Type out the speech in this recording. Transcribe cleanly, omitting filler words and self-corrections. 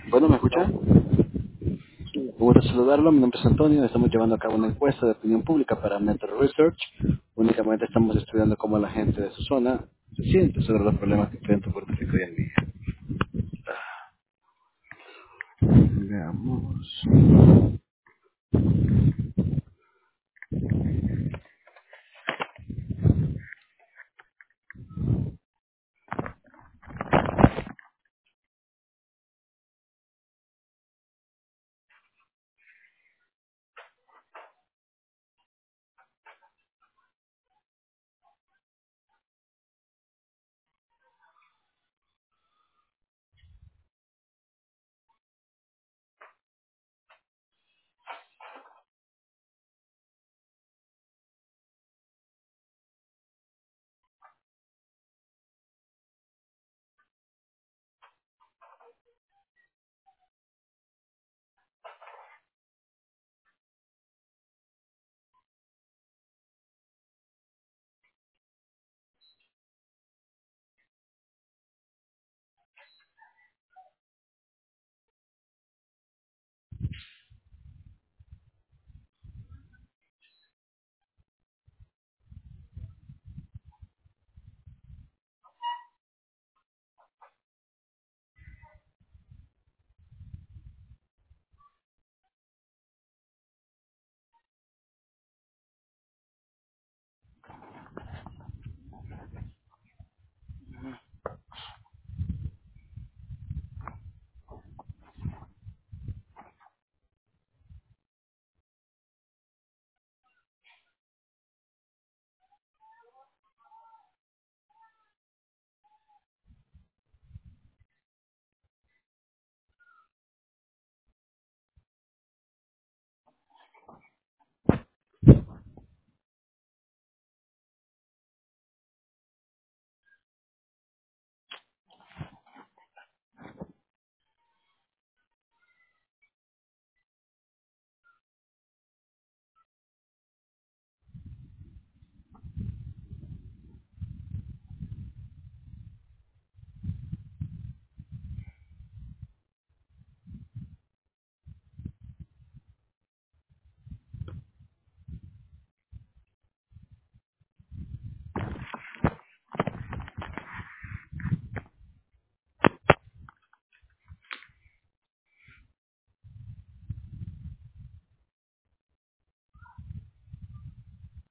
Bueno, ¿me escucha? No, Un sí, gusto saludarlo, mi nombre es Antonio, estamos llevando a cabo una encuesta de opinión pública para Metro Research. Únicamente estamos estudiando cómo la gente de su zona se siente sobre los problemas que enfrenta Puerto Rico hoy en día. Veamos.